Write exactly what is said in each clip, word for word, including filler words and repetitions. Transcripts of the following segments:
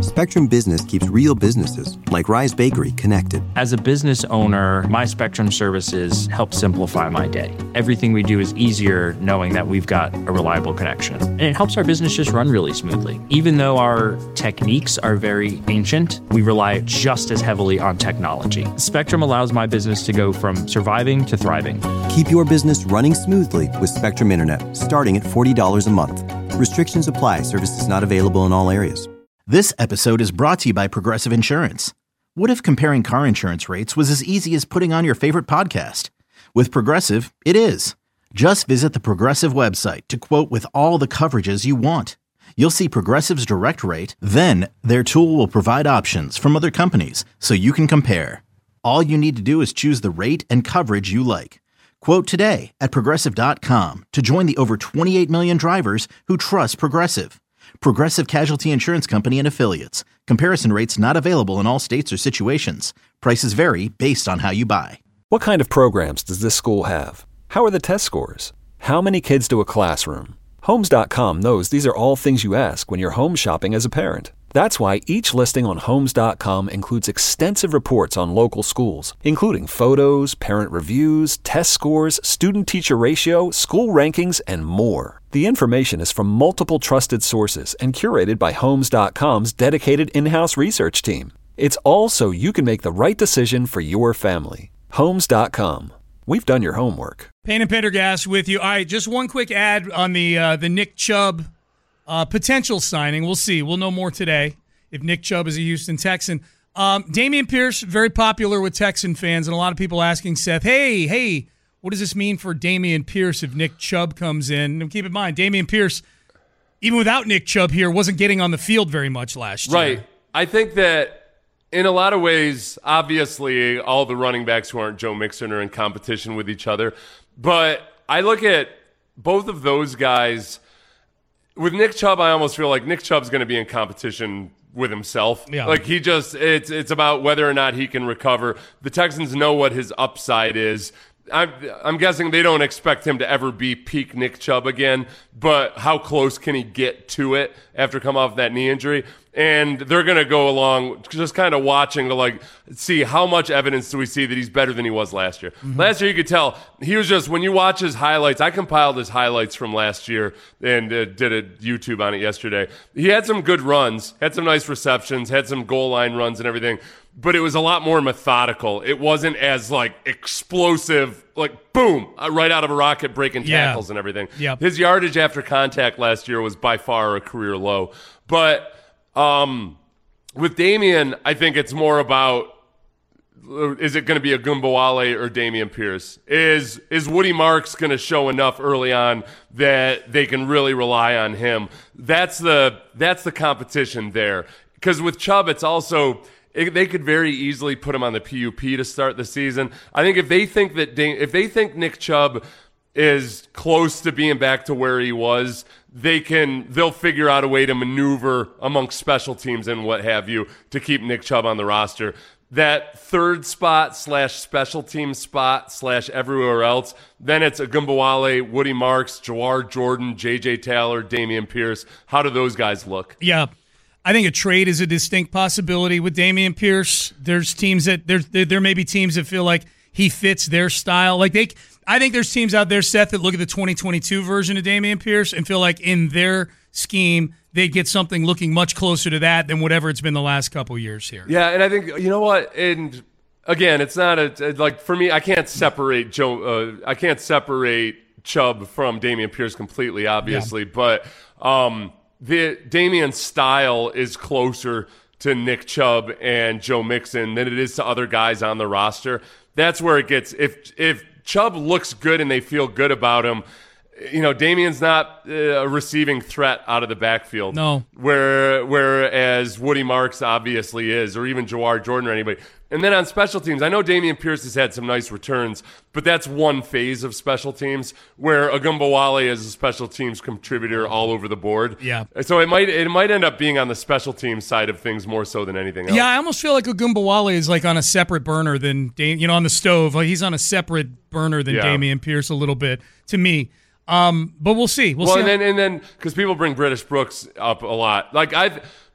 Spectrum Business keeps real businesses, like Rise Bakery, connected. As a business owner, my Spectrum services help simplify my day. Everything we do is easier knowing that we've got a reliable connection. And it helps our business just run really smoothly. Even though our techniques are very ancient, we rely just as heavily on technology. Spectrum allows my business to go from surviving to thriving. Keep your business running smoothly with Spectrum Internet, starting at forty dollars a month. Restrictions apply. Services not available in all areas. This episode is brought to you by Progressive Insurance. What if comparing car insurance rates was as easy as putting on your favorite podcast? With Progressive, it is. Just visit the Progressive website to quote with all the coverages you want. You'll see Progressive's direct rate, then their tool will provide options from other companies so you can compare. All you need to do is choose the rate and coverage you like. Quote today at Progressive dot com to join the over twenty-eight million drivers who trust Progressive. Progressive Casualty Insurance Company and Affiliates. Comparison rates not available in all states or situations. Prices vary based on how you buy. What kind of programs does this school have? How are the test scores? How many kids do a classroom? Homes dot com knows these are all things you ask when you're home shopping as a parent. That's why each listing on Homes dot com includes extensive reports on local schools, including photos, parent reviews, test scores, student-teacher ratio, school rankings, and more. The information is from multiple trusted sources and curated by Homes dot com's dedicated in-house research team. It's all so you can make the right decision for your family. Homes dot com. We've done your homework. Payne and Pendergast with you. All right, just one quick ad on the uh, the Nick Chubb Uh, potential signing. We'll see. We'll know more today if Nick Chubb is a Houston Texan. Um, Dameon Pierce, very popular with Texan fans, and a lot of people asking Seth, hey, hey, what does this mean for Dameon Pierce if Nick Chubb comes in? And keep in mind, Dameon Pierce, even without Nick Chubb here, wasn't getting on the field very much last year. Right. I think that in a lot of ways, obviously, all the running backs who aren't Joe Mixon are in competition with each other. But I look at both of those guys. With Nick Chubb, I almost feel like Nick Chubb's going to be in competition with himself. Yeah. Like he just, it's it's about whether or not he can recover. The Texans know what his upside is. I'm, I'm guessing they don't expect him to ever be peak Nick Chubb again, but how close can he get to it after coming off that knee injury? And they're going to go along just kind of watching to like see how much evidence do we see that he's better than he was last year. Mm-hmm. Last year you could tell he was just, when you watch his highlights, I compiled his highlights from last year and uh, did a YouTube on it yesterday. He had some good runs, had some nice receptions, had some goal line runs and everything, but it was a lot more methodical. It wasn't as like explosive, like boom, right out of a rocket, breaking tackles yeah. and everything. Yep. His yardage after contact last year was by far a career low. But um, with Dameon, I think it's more about, is it going to be a Ogunbowale or Dameon Pierce? Is is Woody Marks going to show enough early on that they can really rely on him? That's the that's the competition there. Because with Chubb, it's also, it, they could very easily put him on the P U P to start the season. I think if they think that if they think Nick Chubb is close to being back to where he was, they can they'll figure out a way to maneuver amongst special teams and what have you to keep Nick Chubb on the roster. That third spot slash special team spot slash everywhere else, then it's Ogunbowale, Woody Marks, Jawar Jordan, J J Taylor, Dameon Pierce. How do those guys look? Yeah. I think a trade is a distinct possibility with Dameon Pierce. There's teams that there there may be teams that feel like he fits their style. Like they, I think there's teams out there, Seth, that look at the twenty twenty-two version of Dameon Pierce and feel like in their scheme they'd get something looking much closer to that than whatever it's been the last couple years here. Yeah, and I think you know what, and again, it's not a like for me. I can't separate Joe. Uh, I can't separate Chubb from Dameon Pierce completely, obviously, yeah. but. Um, The Dameon's style is closer to Nick Chubb and Joe Mixon than it is to other guys on the roster. That's where it gets, if if Chubb looks good and they feel good about him, you know, Dameon's not a receiving threat out of the backfield. No. Where, whereas Woody Marks obviously is, or even Jawar Jordan or anybody. And then on special teams, I know Dameon Pierce has had some nice returns, but that's one phase of special teams where Ogunbowale is a special teams contributor all over the board. Yeah. So it might it might end up being on the special teams side of things more so than anything else. Yeah, I almost feel like Ogunbowale is like on a separate burner than, Dam- you know, on the stove. Like he's on a separate burner than yeah. Dameon Pierce a little bit, to me. Um, but we'll see. We'll, well see. and how- then and then because people bring British Brooks up a lot, like I,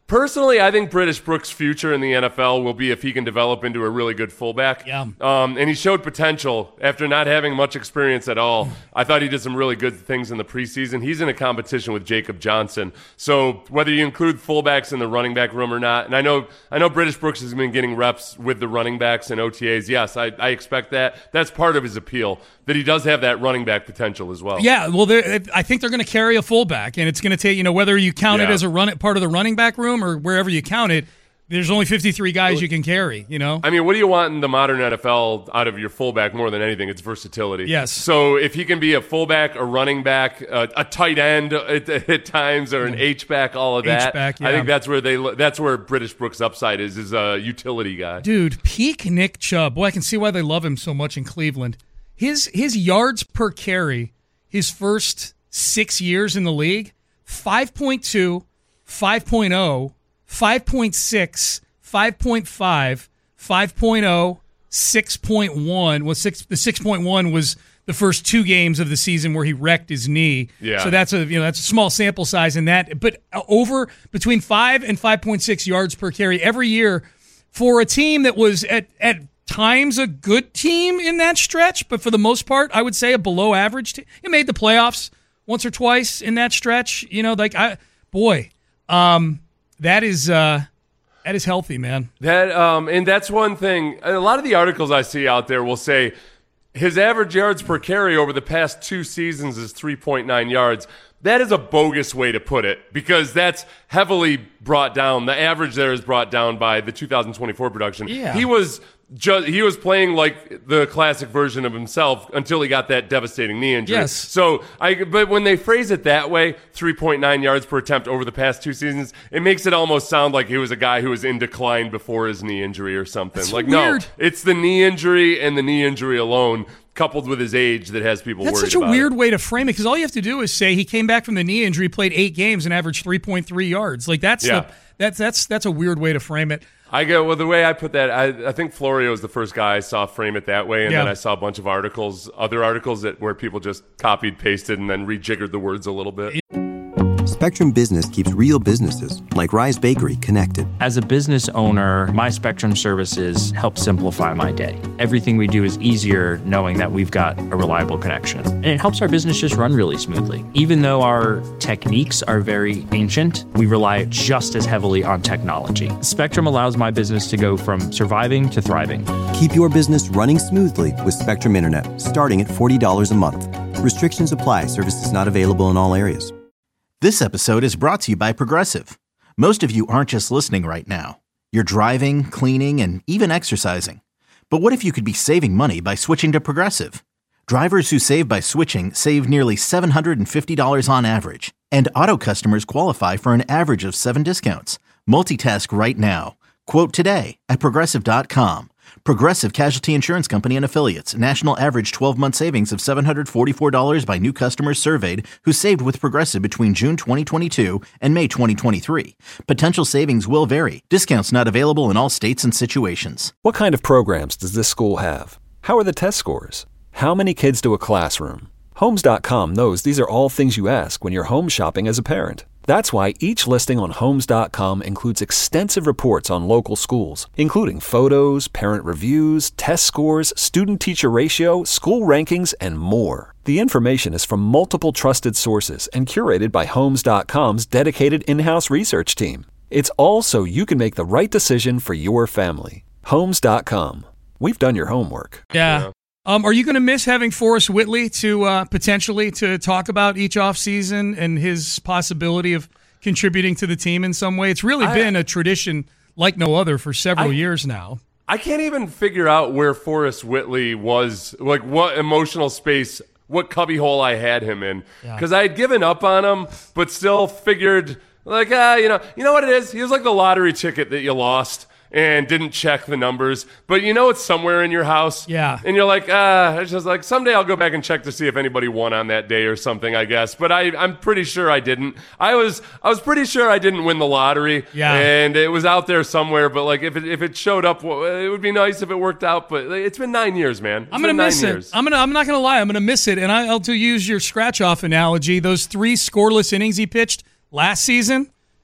Personally, I think British Brooks' future in the N F L will be if he can develop into a really good fullback. Yeah. Um, and he showed potential after not having much experience at all. I thought he did some really good things in the preseason. He's in a competition with Jacob Johnson. So whether you include fullbacks in the running back room or not, and I know I know British Brooks has been getting reps with the running backs and O T As. Yes, I, I expect that. That's part of his appeal, that he does have that running back potential as well. Yeah, well, I think they're going to carry a fullback, and it's going to take, you know, whether you count yeah. it as a run part of the running back room or wherever you count it, there's only fifty-three guys you can carry, you know? I mean, what do you want in the modern N F L out of your fullback more than anything? It's versatility. Yes. So if he can be a fullback, a running back, a, a tight end at, at times, or an H-back, all of that, H-back, yeah. I think that's where they that's where British Brooks' upside is, is a utility guy. Dude, peak Nick Chubb. Boy, I can see why they love him so much in Cleveland. His his yards per carry, his first six years in the league, five point two, five point oh, five point six, five point five, five point oh, six point one. Well, six, the six point one was the first two games of the season where he wrecked his knee. Yeah. So that's a you know that's a small sample size in that. But over between five and five point six yards per carry every year for a team that was at at times a good team in that stretch, but for the most part, I would say a below average team. It made the playoffs once or twice in that stretch. You know, like I boy, um, that is. Uh, That is healthy, man. That um, and that's one thing. A lot of the articles I see out there will say his average yards per carry over the past two seasons is three point nine yards. That is a bogus way to put it, because that's heavily brought down. The average there is brought down by the two thousand twenty-four production. Yeah. He was just he was playing like the classic version of himself until he got that devastating knee injury. Yes. So I but when they phrase it that way, three point nine yards per attempt over the past two seasons, it makes it almost sound like he was a guy who was in decline before his knee injury or something. That's like weird. No, it's the knee injury and the knee injury alone, coupled with his age, that has people That's worried such a about weird it. way to frame it, because all you have to do is say he came back from the knee injury, played eight games, and averaged three point three yards. Like that's Yeah. the, that's that's that's a weird way to frame it. I go well. The way I put that, I, I think Florio is the first guy I saw frame it that way, and Yeah. then I saw a bunch of articles, other articles that where people just copied, pasted, and then rejiggered the words a little bit. Spectrum Business keeps real businesses, like Rise Bakery, connected. As a business owner, my Spectrum services help simplify my day. Everything we do is easier knowing that we've got a reliable connection. And it helps our business just run really smoothly. Even though our techniques are very ancient, we rely just as heavily on technology. Spectrum allows my business to go from surviving to thriving. Keep your business running smoothly with Spectrum Internet, starting at forty dollars a month. Restrictions apply. Services not available in all areas. This episode is brought to you by Progressive. Most of you aren't just listening right now. You're driving, cleaning, and even exercising. But what if you could be saving money by switching to Progressive? Drivers who save by switching save nearly seven hundred fifty dollars on average. And auto customers qualify for an average of seven discounts. Multitask right now. Quote today at Progressive dot com. Progressive Casualty Insurance Company and Affiliates. National average twelve-month savings of seven hundred forty-four dollars by new customers surveyed who saved with Progressive between June twenty twenty-two and May twenty twenty-three. Potential savings will vary. Discounts not available in all states and situations. What kind of programs does this school have? How are the test scores? How many kids do a classroom? Homes dot com knows these are all things you ask when you're home shopping as a parent. That's why each listing on Homes dot com includes extensive reports on local schools, including photos, parent reviews, test scores, student-teacher ratio, school rankings, and more. The information is from multiple trusted sources and curated by Homes dot com's dedicated in-house research team. It's all so you can make the right decision for your family. Homes dot com. We've done your homework. Yeah. Yeah. Um, are you going to miss having Forrest Whitley to uh, potentially to talk about each offseason and his possibility of contributing to the team in some way? It's really I, been a tradition like no other for several I, years now. I can't even figure out where Forrest Whitley was, like what emotional space, what cubbyhole I had him in. Because Yeah. I had given up on him, but still figured, like, ah, you know, you know what it is? He was like the lottery ticket that you lost and didn't check the numbers, but you know it's somewhere in your house. Yeah. And you're like, ah, it's just like, someday I'll go back and check to see if anybody won on that day or something, I guess. But I, I'm pretty sure I didn't. I was I was pretty sure I didn't win the lottery. Yeah. And it was out there somewhere, but like if it if it showed up, well, it would be nice if it worked out, but it's been nine years, man. It's I'm gonna been nine miss years. it. I'm gonna. I'm not gonna lie. I'm gonna miss it. And I, I'll to use your scratch off analogy. Those three scoreless innings he pitched last season,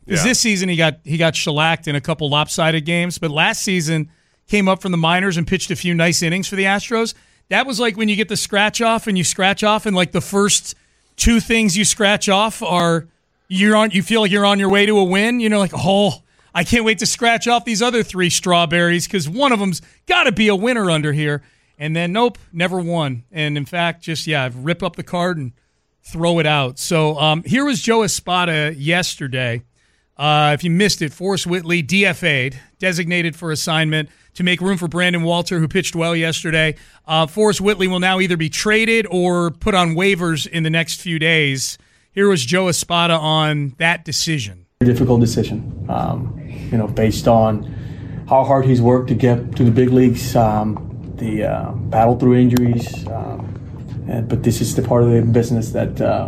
Because Yeah. this season he got he got shellacked in a couple lopsided games, but last season came up from the minors and pitched a few nice innings for the Astros. That was like when you get the scratch off and you scratch off, and like the first two things you scratch off are you're on. You feel like you're on your way to a win. You know, like oh, I can't wait to scratch off these other three strawberries because one of them's got to be a winner under here. And then nope, never won. And in fact, just yeah, rip up the card and throw it out. So um, here was Joe Espada yesterday. Uh, if you missed it, Forrest Whitley D F A'd, designated for assignment to make room for Brandon Walter, who pitched well yesterday. Uh, Forrest Whitley will now either be traded or put on waivers in the next few days. Here was Joe Espada on that decision. Difficult decision, um, you know, based on how hard he's worked to get to the big leagues, um, the uh, battle through injuries. Um, and, but this is the part of the business that uh,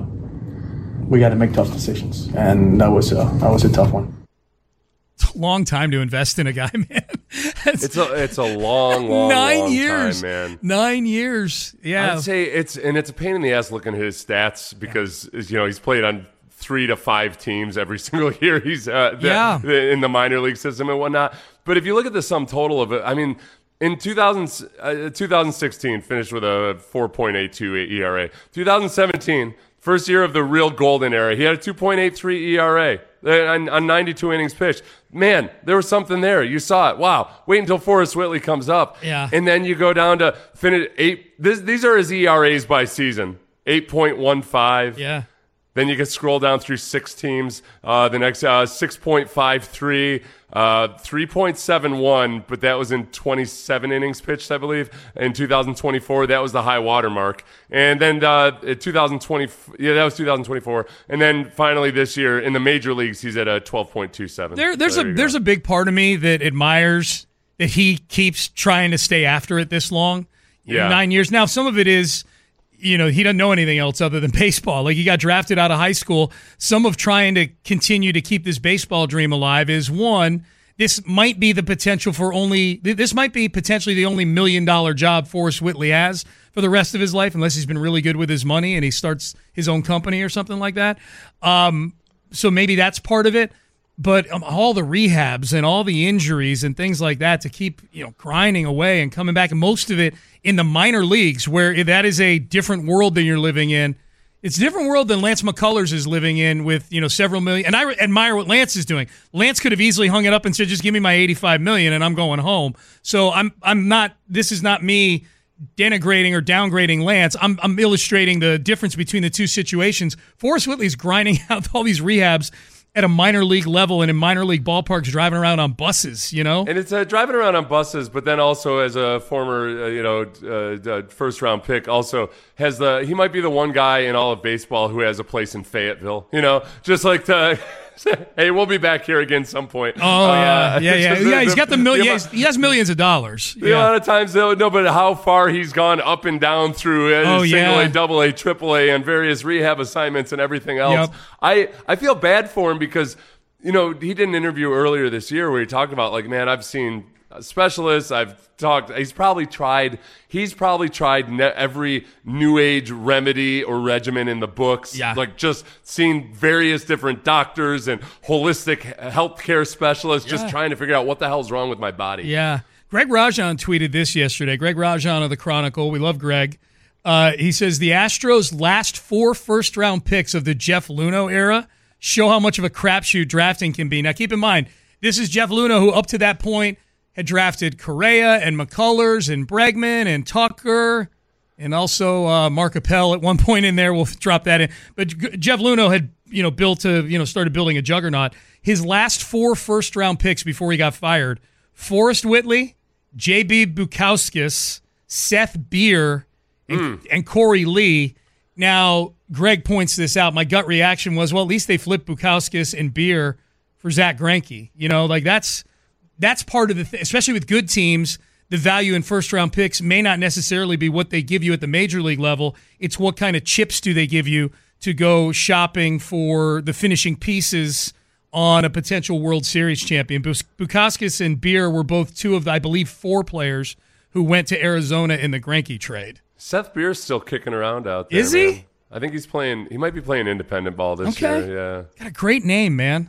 we got to make tough decisions, and that was a, that was a tough one. It's a long time to invest in a guy, man. It's a it's a long, long, nine long years, time, man. Nine years, yeah. I'd say it's and it's a pain in the ass looking at his stats because you know he's played on three to five teams every single year. He's uh, the, yeah. the, in the minor league system and whatnot. But if you look at the sum total of it, I mean, in two thousand, uh, twenty sixteen, finished with a four point eight two E R A. twenty seventeen, first year of the real golden era, he had a two point eight three E R A. On, on ninety-two innings pitched. Man, there was something there. You saw it. Wow. Wait until Forrest Whitley comes up. Yeah. And then you go down to finish eight. This, these are his E R As by season. eight point one five. Yeah. Then you can scroll down through six teams. Uh, the next uh, six point five three, uh, three point seven one, but that was in twenty-seven innings pitched, I believe. In two thousand twenty-four, that was the high water mark. And then uh, in two thousand twenty, yeah, that was two thousand twenty-four. And then finally this year in the major leagues, he's at a twelve point two seven. There, there's so there a there's go. a big part of me that admires that he keeps trying to stay after it this long. Yeah. Nine years now. Some of it is, you know, he doesn't know anything else other than baseball. Like he got drafted out of high school. Some of trying to continue to keep this baseball dream alive is one, this might be the potential for only, this might be potentially the only million dollar job Forrest Whitley has for the rest of his life, unless he's been really good with his money and he starts his own company or something like that. Um, so maybe that's part of it. But um, all the rehabs and all the injuries and things like that to keep, you know, grinding away and coming back, and most of it in the minor leagues where that is a different world than you're living in. It's a different world than Lance McCullers is living in with, you know, several million. And I re- admire what Lance is doing. Lance could have easily hung it up and said, just give me my eighty-five million dollars and I'm going home. So I'm I'm not, this is not me denigrating or downgrading Lance. I'm I'm illustrating the difference between the two situations. Forrest Whitley's grinding out all these rehabs at a minor league level and in minor league ballparks, driving around on buses, you know? And it's uh, driving around on buses, but then also as a former, uh, you know, uh, uh, first round pick, also has the, he might be the one guy in all of baseball who has a place in Fayetteville, you know, just like to, hey, we'll be back here again some point. Oh, uh, yeah, yeah, yeah. the, yeah, he's the, got the million, the, yeah, he has millions of dollars. The yeah. amount of times, though, no, but how far he's gone up and down through uh, oh, single yeah. A, double A, triple A, and various rehab assignments and everything else. Yep. I, I feel bad for him because, you know, he did an interview earlier this year where he talked about, like, man, I've seen specialists, I've talked, he's probably tried, he's probably tried ne- every new age remedy or regimen in the books. Yeah. Like, just seen various different doctors and holistic healthcare specialists Yeah. just trying to figure out what the hell's wrong with my body. Yeah. Greg Rajan tweeted this yesterday. Greg Rajan of the Chronicle. We love Greg. Uh, he says the Astros' last four first-round picks of the Jeff Luhnow era show how much of a crapshoot drafting can be. Now, keep in mind, this is Jeff Luhnow, who up to that point had drafted Correa and McCullers and Bregman and Tucker and also uh, Mark Appel at one point in there. We'll drop that in. But G- Jeff Luhnow had, you know, built a, you know, started building a juggernaut. His last four first-round picks before he got fired: Forrest Whitley, J B Bukowskis, Seth Beer, and, mm. and Corey Lee. Now, Greg points this out. My gut reaction was, well, at least they flipped Bukowskis and Beer for Zach Greinke. You know, like that's that's part of the thing, especially with good teams. The value in first-round picks may not necessarily be what they give you at the major league level. It's what kind of chips do they give you to go shopping for the finishing pieces on a potential World Series champion. Bukowskis and Beer were both two of, the, I believe, four players who went to Arizona in the Greinke trade. Seth Beer's still kicking around out there. Is he? Man. I think he's playing. He might be playing independent ball this Okay. year. Yeah, Got a great name, man.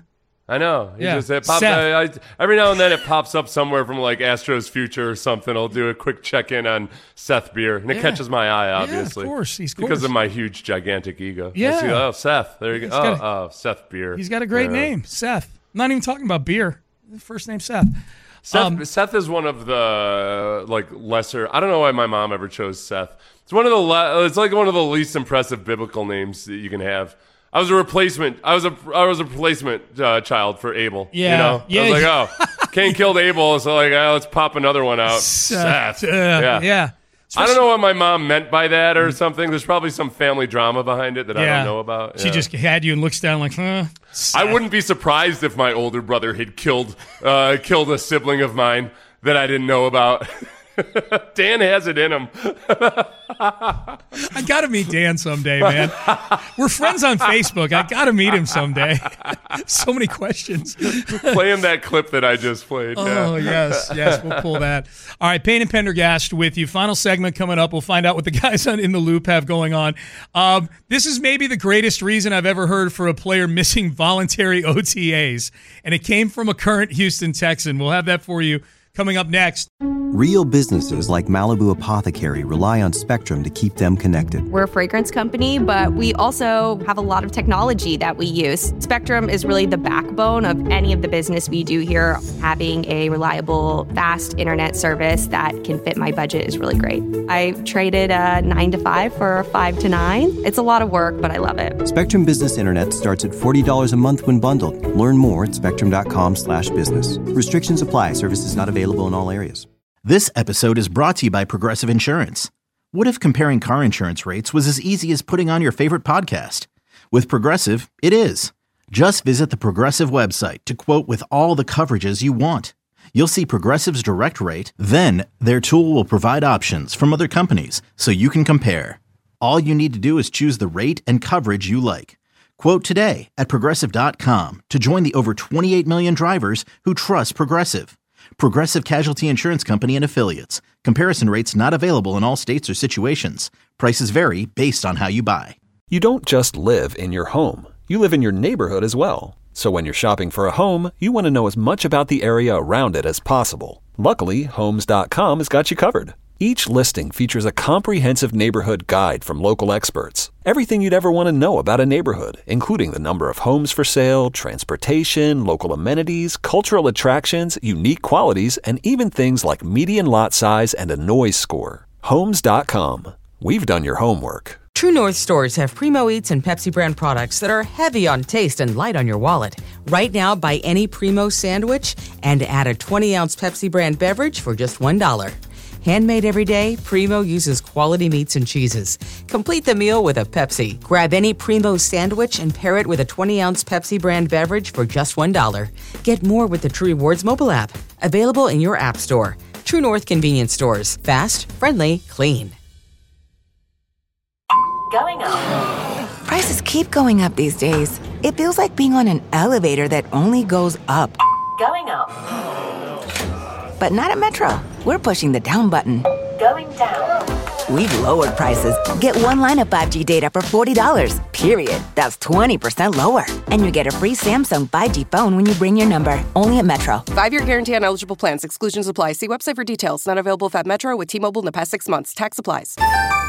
I know. He Yeah. just, it pops, I, I, every now and then it pops up somewhere from like Astros Future or something. I'll do a quick check-in on Seth Beer, and it Yeah. catches my eye, obviously. Yeah, of course. He's course. Because of my huge, gigantic ego. Yeah. I see, oh, Seth. There you go. He's Oh, got a- oh, Seth Beer. He's got a great Yeah. name, Seth. I'm not even talking about beer. First name Seth. Seth, Um, Seth is one of the like lesser. I don't know why my mom ever chose Seth. It's one of the. Le, it's like one of the least impressive biblical names that you can have. I was a replacement. I was a. I was a replacement uh, child for Abel. Yeah, You know. yeah. I was like, oh, Cain killed Abel, so like, oh, let's pop another one out. Seth. Seth. Uh, yeah. yeah. I don't know what my mom meant by that or something. There's probably some family drama behind it that I don't know about. She Yeah. just had you and looks down like, huh? I wouldn't be surprised if my older brother had killed uh, killed a sibling of mine that I didn't know about. Dan has it in him. I got to meet Dan someday, man. We're friends on Facebook. I got to meet him someday. So many questions. Play him that clip that I just played. Oh, yeah. yes. Yes, we'll pull that. All right, Payne and Pendergast with you. Final segment coming up. We'll find out what the guys on In the Loop have going on. Um, this is maybe the greatest reason I've ever heard for a player missing voluntary O T As, and it came from a current Houston Texan. We'll have that for you coming up next. Real businesses like Malibu Apothecary rely on Spectrum to keep them connected. We're a fragrance company, but we also have a lot of technology that we use. Spectrum is really the backbone of any of the business we do here. Having a reliable, fast internet service that can fit my budget is really great. I traded a nine to five for a five to nine. It's a lot of work, but I love it. Spectrum Business Internet starts at forty dollars a month when bundled. Learn more at spectrum.com slash business. Restrictions apply. Services not available in all areas. This episode is brought to you by Progressive Insurance. What if comparing car insurance rates was as easy as putting on your favorite podcast? With Progressive, it is. Just visit the Progressive website to quote with all the coverages you want. You'll see Progressive's direct rate, then their tool will provide options from other companies so you can compare. All you need to do is choose the rate and coverage you like. Quote today at progressive dot com to join the over twenty-eight million drivers who trust Progressive. Progressive Casualty Insurance Company and Affiliates. Comparison rates not available in all states or situations. Prices vary based on how you buy. You don't just live in your home. You live in your neighborhood as well. So when you're shopping for a home, you want to know as much about the area around it as possible. Luckily, Homes dot com has got you covered. Each listing features a comprehensive neighborhood guide from local experts. Everything you'd ever want to know about a neighborhood, including the number of homes for sale, transportation, local amenities, cultural attractions, unique qualities, and even things like median lot size and a noise score. Homes dot com. We've done your homework. True North stores have Primo Eats and Pepsi brand products that are heavy on taste and light on your wallet. Right now, buy any Primo sandwich and add a twenty ounce Pepsi brand beverage for just one dollar. Handmade every day, Primo uses quality meats and cheeses. Complete the meal with a Pepsi. Grab any Primo sandwich and pair it with a twenty ounce Pepsi brand beverage for just one dollar. Get more with the True Rewards mobile app. Available in your app store. True North convenience stores. Fast, friendly, clean. Going up. Prices keep going up these days. It feels like being on an elevator that only goes up. Going up. But not at Metro. We're pushing the down button. Going down. We've lowered prices. Get one line of five G data for forty dollars, period. That's twenty percent lower. And you get a free Samsung five G phone when you bring your number. Only at Metro. Five-year guarantee on eligible plans. Exclusions apply. See website for details. Not available if at Metro with T-Mobile in the past six months. Tax applies.